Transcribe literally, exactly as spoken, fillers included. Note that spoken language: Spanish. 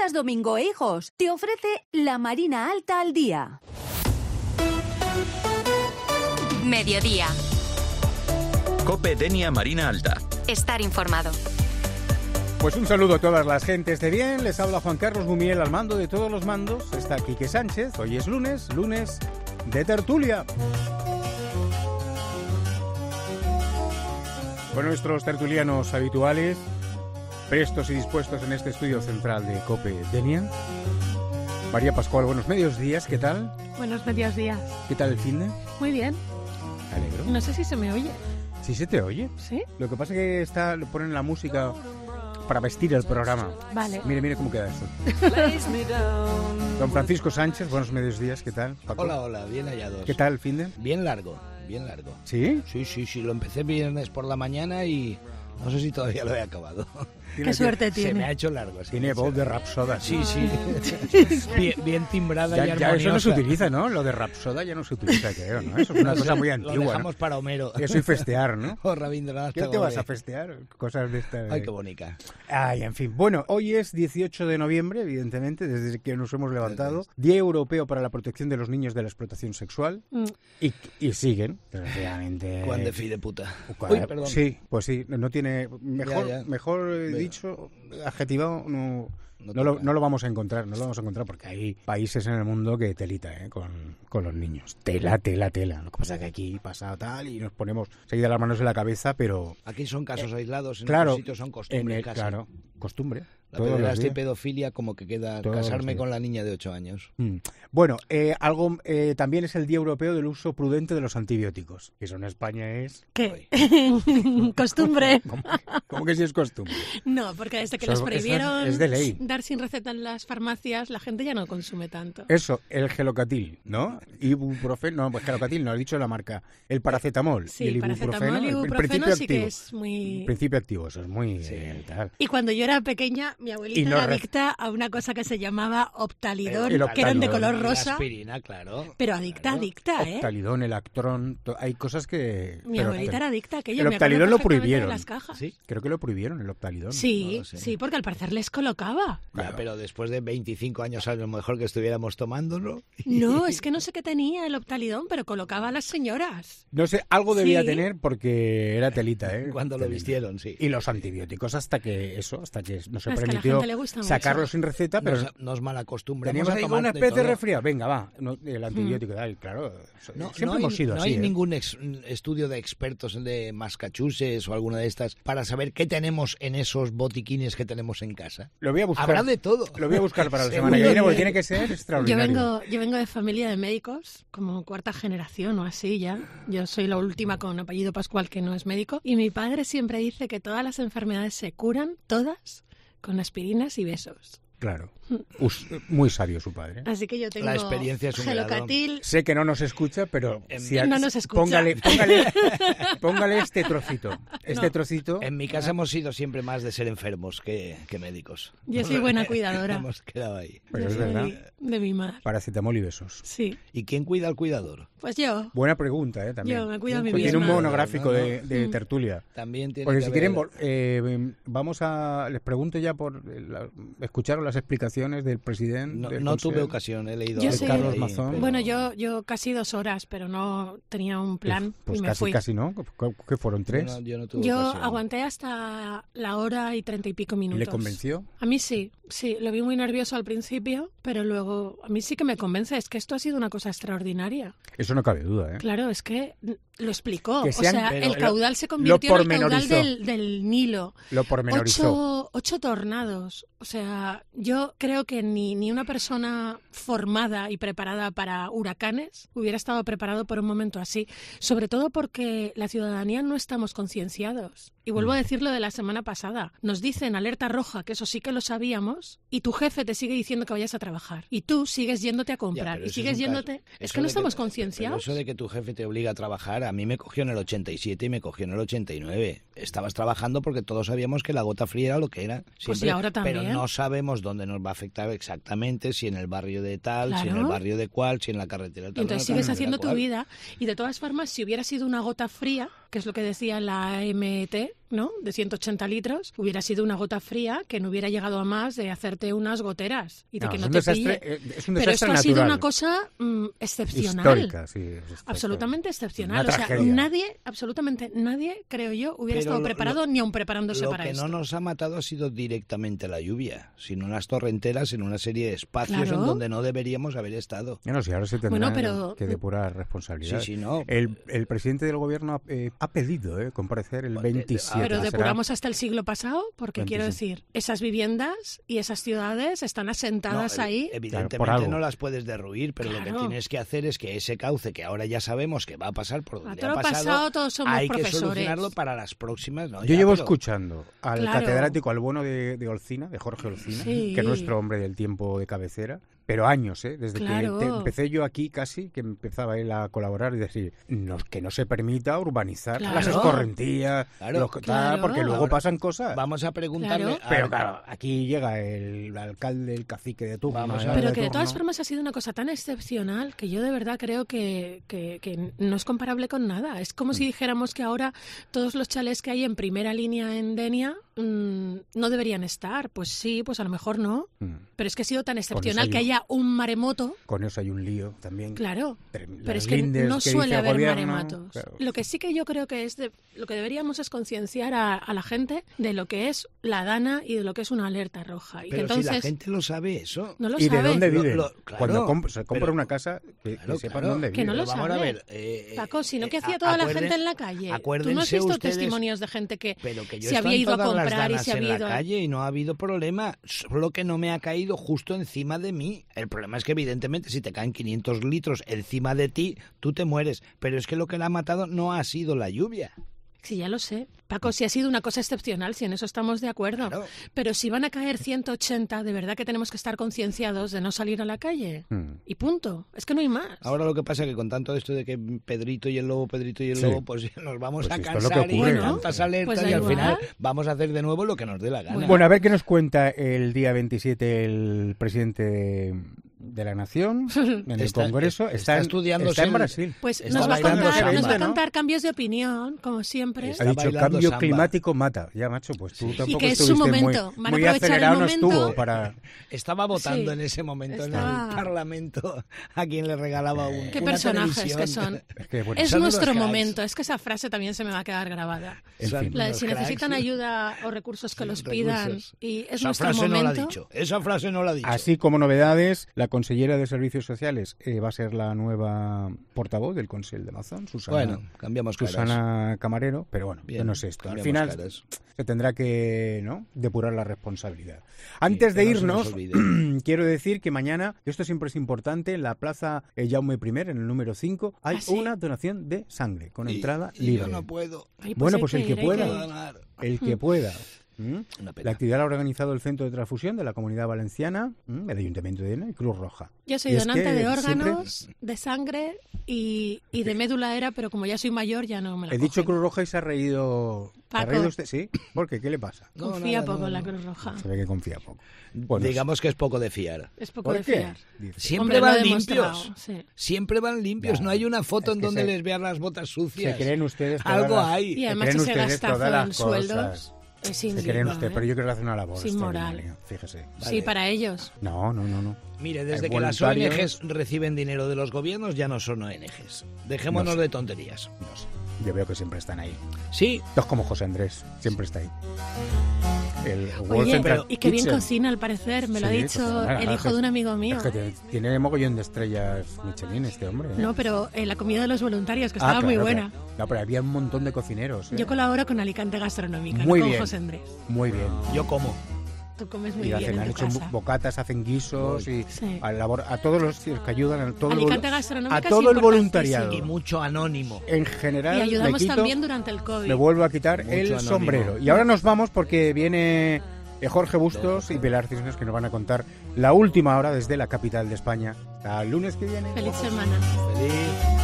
Días Domingo e Hijos te ofrece la Marina Alta al día. Mediodía. COPE Denia Marina Alta. Estar informado. Pues un saludo a todas las gentes de bien. Les habla Juan Carlos Gumiel al mando de todos los mandos. Está Quique Sánchez. Hoy es lunes, lunes de tertulia. Con nuestros tertulianos habituales, prestos y dispuestos en este estudio central de COPE Denia. María Pascual, buenos medios días, ¿qué tal? Buenos medios días. ¿Qué tal el finde? Muy bien. Me alegro. No sé si se me oye. ¿Sí se te oye? ¿Sí? Lo que pasa es que está, le ponen la música para vestir el programa. Vale. Mire, mire cómo queda esto. Don Francisco Sánchez, buenos medios días, ¿qué tal, Paco? Hola, hola, bien hallados. ¿Qué tal el finde? Bien largo, bien largo. ¿Sí? Sí, sí, sí, lo empecé viernes por la mañana y no sé si todavía lo he acabado. Qué suerte tiene. Se me ha hecho largo. Tiene voz de rapsoda. Sí, sí. bien, bien timbrada Ya, y ya armoniosa. eso no se utiliza, ¿no? Lo de rapsoda ya no se utiliza, creo, ¿no? Eso es una No sé, cosa muy lo antigua, dejamos ¿no? para Homero. Eso y festear, ¿no? O Rabindranath ¿Qué te Tagore. vas a festear? Cosas de estas. Ay, qué bonita. Ay, en fin. Bueno, hoy es dieciocho de noviembre, evidentemente, desde que nos hemos levantado. Día Europeo para la Protección de los Niños de la Explotación Sexual. Mm. Y, y siguen, desgraciadamente. Juan de fi de puta. Uy, Uy, perdón. Sí, pues sí, no tiene. Mejor, Ya, ya. mejor eh, Venga. dicho, adjetivado, no. No No lo, toca. no lo vamos a encontrar, no lo vamos a encontrar porque hay países en el mundo que telita, ¿eh? con, con los niños. Tela, tela, tela. Lo que pasa es que aquí pasa tal y nos ponemos seguida las manos en la cabeza, pero Aquí son casos aislados, en claro, otros sitios son en costumbres el, casi. claro, costumbre. La todos los pederastia y días. pedofilia como que queda Todos los casarme días. con la niña de ocho años. Mm. Bueno, eh, algo eh, también es el Día Europeo del Uso Prudente de los Antibióticos. Eso en España es... ¿Qué? Costumbre. ¿Cómo, cómo que sí es costumbre? No, porque desde que Eso- les eso prohibieron es de ley. dar sin receta en las farmacias, la gente ya no consume tanto. Eso, el gelocatil, ¿no? Ibuprofeno, no, pues gelocatil no, he dicho la marca. El paracetamol Sí, y el ibuprofeno. paracetamol y el- el ibuprofeno principio sí que activo. es muy... El principio activo, eso es muy... Sí. eh, tal. Y cuando yo era pequeña, mi abuelita Y no era re- adicta a una cosa que se llamaba Optalidón, El que eran de Optalidón. color Y la rosa, aspirina, claro. pero adicta, Claro. adicta, ¿eh? Optalidón, el Actron, to- hay cosas que... Mi pero- abuelita era adicta a aquello. el me acuerdo Optalidón lo perfectamente de prohibieron. las cajas. Sí. Creo que lo prohibieron, el Optalidón. Sí, No lo sé. sí, porque al parecer les colocaba. Ya, Claro. pero después de veinticinco años a lo mejor que estuviéramos tomándolo. No, es que no sé qué tenía el Optalidón, pero colocaba a las señoras. No sé, algo debía Sí. tener porque era telita, ¿eh? Cuando lo Telita. vistieron, sí. Y los antibióticos hasta que eso, hasta que no se Es que a la permitió gente le gusta mucho. sacarlos sin receta, pero Nos, nos malacostumbramos teníamos a ahí tomar una de especie de todo. resfriado. Venga, va, no, el antibiótico, tal, claro. so- No, siempre no hay, hemos sido no así. hay ¿eh? ningún ex- estudio de expertos de Massachusetts o alguna de estas para saber qué tenemos en esos botiquines que tenemos en casa. Lo voy a buscar. Habrá de todo. Lo voy a buscar para la Seguro semana que viene que- porque tiene que ser Yo extraordinario. vengo, yo vengo de familia de médicos, como cuarta generación o así ya. Yo soy la última con apellido Pascual que no es médico. Y mi padre siempre dice que todas las enfermedades se curan, todas, con aspirinas y besos. Claro. Us- muy sabio su padre. Así que yo tengo La experiencia es un grado. gelocatil. Sé que no nos escucha, pero En- si No nos escucha. Póngale, póngale, póngale este trocito. Este No. trocito. En mi casa hemos sido siempre más de ser enfermos que, que médicos. Yo soy buena cuidadora. Hemos quedado ahí. Pero Yo es soy verdad. de mimar. Paracetamol y besos. Sí, ¿Y quién cuida al cuidador? pues yo. Buena pregunta, ¿eh? También. Yo me cuido a mí Pues misma. tiene un monográfico No, no. de, de Mm. tertulia. También tiene Porque que si haber- quieren, vol- eh, vamos a... Les pregunto ya por... la- ¿Escucharon las explicaciones del presidente? No, del no tuve Consejo? ocasión, he leído Yo algo sé- por ahí, Carlos Mazón. pero- Bueno, yo, yo casi dos horas, pero no tenía un plan Pues y me casi, fui. casi no. ¿Qué- ¿Qué fueron? ¿Tres? Yo no, yo no tuve Yo ocasión. aguanté hasta la hora y treinta y pico ¿Y minutos. le convenció? A mí sí, sí, lo vi muy nervioso al principio, pero luego a mí sí que me convence, es que esto ha sido una cosa extraordinaria. Eso no cabe duda, ¿eh? Claro, es que lo explicó, Que o sea sea, pero el lo- caudal se convirtió en el caudal pormenorizó. del, del Nilo. Lo pormenorizó. Ocho, ocho tornados. O sea, yo creo que ni, ni una persona formada y preparada para huracanes hubiera estado preparado por un momento así. Sobre todo porque la ciudadanía no estamos concienciados. Y vuelvo a decir lo de la semana pasada. Nos dicen alerta roja, que eso sí que lo sabíamos, y tu jefe te sigue diciendo que vayas a trabajar. Y tú sigues yéndote a Ya, comprar. pero y eso sigues es un yéndote... caso. Es Eso que no de estamos pero concienciados. Eso de que tu jefe te obliga a trabajar, a mí me cogió en el ochenta y siete y me cogió en el ochenta y nueve. Estabas trabajando porque todos sabíamos que la gota fría era lo que era. Pues Siempre, y ahora también. Pero no sabemos dónde nos va a afectar exactamente, si en el barrio de tal, si en el Claro. barrio de cual, si en la carretera de Y tal. entonces no, sigues tal, haciendo tal tu cual. vida. Y de todas formas, si hubiera sido una gota fría, que es lo que decía la A M T, ¿no? De ciento ochenta litros, hubiera sido una gota fría que no hubiera llegado a más de hacerte unas goteras y de No, que es no un te desastre, pille. eh, es un Pero desastre esto ha sido natural. una cosa mm, excepcional. Histórica, sí. es histórica. Absolutamente excepcional. Una O sea, tragedia. nadie, absolutamente nadie, creo yo, hubiera Pero estado lo- preparado lo- ni aun preparándose Lo para que esto. no nos ha matado ha sido directamente la lluvia, sino unas torrenteras en una serie de espacios Claro. en donde no deberíamos haber estado. Bueno, sí, ahora se tendrá Bueno, pero- que depurar responsabilidades. Sí, sí, no. El, el presidente del gobierno ha, eh, ha pedido eh, comparecer el Bueno, de- de- veintisiete. Pero será- depuramos hasta el siglo pasado, porque quiero veintiséis. decir, esas viviendas y esas ciudades están asentadas No, ahí. Evidentemente Claro, por algo. no las puedes derruir, pero lo que Claro. tienes que hacer es que ese cauce, que ahora ya sabemos que va a pasar por A donde todo ha lo pasado, pasado todos somos hay que profesores. solucionarlo para las próximas. ¿no? Yo Ya, llevo pero- escuchando al Claro. catedrático, al bueno de, de Olcina, de Jorge Olcina, Sí. que es nuestro hombre del tiempo de cabecera, pero años, ¿eh? Desde Claro. que te- empecé yo aquí casi, que empezaba él a colaborar y decir, no, que no se permita urbanizar Claro. las escorrentías, Claro. los- tal, Claro. porque luego Ahora, pasan cosas. Vamos a preguntarle... Claro. a- Pero claro, aquí llega el alcalde, el cacique de turno. Vamos el a- Pero de que de todas turno. formas ha sido una cosa tan excepcional que yo de verdad creo que, que, que no es comparable con nada. Es como si Mm. dijéramos que ahora todos los chalés que hay en primera línea en Denia mmm, no deberían estar. Pues sí, pues a lo mejor no. Mm. Pero es que ha sido tan eso excepcional hay que un- haya un maremoto. Con eso hay un lío también. Claro. Trem- Pero las es que lindes no que suele dice el haber gobierno, maremotos. claro. Lo que sí que yo creo que es de, lo que deberíamos es concienciar a, a la gente de lo que es la DANA y de lo que es una alerta roja. Y que Pero entonces si la gente lo sabe eso. no lo ¿Y sabe. de dónde Lo- viven? lo- claro, Cuando comp- se compra pero- una casa, que, que Claro, sepan claro. dónde Que no viven. lo Vamos a sabe. ver. eh, Paco, si no, eh, ¿qué hacía a- toda la acuerden- gente en la calle? ¿Tú no has acuérdense visto ustedes- testimonios de gente que Pero que yo se he había estado en ido a todas las comprar y danas se había en ido la a... calle y no ha habido problema, solo que no me ha caído justo encima de mí. El problema es que evidentemente si te caen quinientos litros encima de ti, tú te mueres. Pero es que lo que la ha matado no ha sido la lluvia. Sí, ya lo sé. Paco, si ha sido una cosa excepcional, si en eso estamos de acuerdo. Claro. Pero si van a caer ciento ochenta, de verdad que tenemos que estar concienciados de no salir a la calle. Mm. Y punto. Es que no hay más. Ahora lo que pasa es que con tanto esto de que Pedrito y el lobo, Pedrito y el Sí. lobo, pues nos vamos Pues a esto es lo que cansar y ocurre, con ¿no? tantas alertas Pues da y al igual. final vamos a hacer de nuevo lo que nos dé la gana. Bueno. Bueno, a ver qué nos cuenta el día veintisiete el presidente de, de la Nación en el Está- Congreso. está Está, en- estudiándose está en el- Brasil. Pues Está nos va, a bailando contar, samba, nos va a ¿no? contar cambios de opinión, como siempre. Está Ha dicho bailando cambio samba. climático mata. Ya, macho, pues tú Sí. tampoco Y que es su estuviste momento. muy, Van a muy aprovechar el acelerado, no momento. estuvo para... Estaba votando Sí. en ese momento en Estaba- el Parlamento a quien le regalaba un, Qué una personajes televisión. que son. Es que, bueno, Es son unos nuestro cracks. momento. Es que esa frase también se me va a quedar grabada. en Son fin. La de unos si necesitan cracks. ayuda o recursos que los Recursos. pidan y es Esa nuestro frase momento. no la ha dicho. Esa frase no la ha dicho. Así como novedades, la consellera de Servicios Sociales eh, va a ser la nueva portavoz del Consell de Amazon, Susana, Bueno, cambiamos caras. Susana Camarero, pero bueno, Bien, yo no sé esto. Al cambiamos final caras. se tendrá que, ¿no?, depurar la responsabilidad. Antes que de no se nos irnos, olvide. quiero decir que mañana, esto siempre es importante, en la Plaza eh, Jaume I, en el número cinco, hay ¿Ah, sí? una donación de sangre con Y- entrada y libre. Yo no puedo. Ay, Bueno, hay pues el que ir, hay pueda. ir. Donar. El que pueda. ¿Mm? Una pena. La actividad la ha organizado el Centro de Transfusión de la Comunidad Valenciana, ¿m? el Ayuntamiento de Denia y Cruz Roja. Yo soy Y es donante que de siempre- órganos, de sangre y, y de médula era, pero como ya soy mayor ya no me la He dicho cogen. Cruz Roja y se ha reído. ¿Se ha Paco. reído usted? ¿Sí? ¿Por qué? ¿Qué le pasa? No, Confía nada, poco no, en la no. Cruz Roja. Se ve que confía poco. Bueno, Digamos que es poco de fiar. Es poco ¿por de qué? fiar. Dice. Siempre Hombre, lo he van demostrado, limpios. sí. Siempre van limpios. Ya, No hay una foto es en que donde se- les vean las botas sucias. Se creen ustedes todas Algo las- hay. Y se además creen ese ustedes todas gastazo las en sueldos cosas. es Se creen indigno, usted, ¿eh? pero yo creo que hace una labor Sin moral. extraordinaria, fíjese. Sí, para ellos. No, no, no, no. Mire, Hay desde que las O N voluntarios. Gs reciben dinero de los gobiernos ya no son O N Gs. Dejémonos No sé. de tonterías. No sé. Yo veo que siempre están ahí. Sí, Dos como José Andrés, siempre está ahí. El World Oye, Central y qué bien Kitchen. cocina al parecer, me lo ha Sí, dicho cocina, el es hijo que- de un amigo mío. Es que tiene, tiene mogollón de estrellas Michelin este hombre. ¿eh? No, pero eh, la comida de los voluntarios, que Ah, estaba muy claro, buena. claro. No, pero había un montón de cocineros. ¿eh? Yo colaboro con Alicante Gastronómica, Muy no con bien. José Andrés. Muy bien. yo como. Tú comes muy Y hacen, bien han en tu hecho casa. bocatas, hacen guisos y Sí. a, labor- a todos los tíos que ayudan, a todo, el, Alicante volu- Gastronómica a es todo el importantísimo. voluntariado. Y mucho anónimo. En general, Y ayudamos me, quito, también durante el COVID. me vuelvo a quitar Mucho el anónimo. sombrero. Y ahora nos vamos porque viene eh, Jorge Bustos y Pilar Cisnes que nos van a contar la última hora desde la capital de España. Hasta el lunes que viene. Feliz semana. Feliz.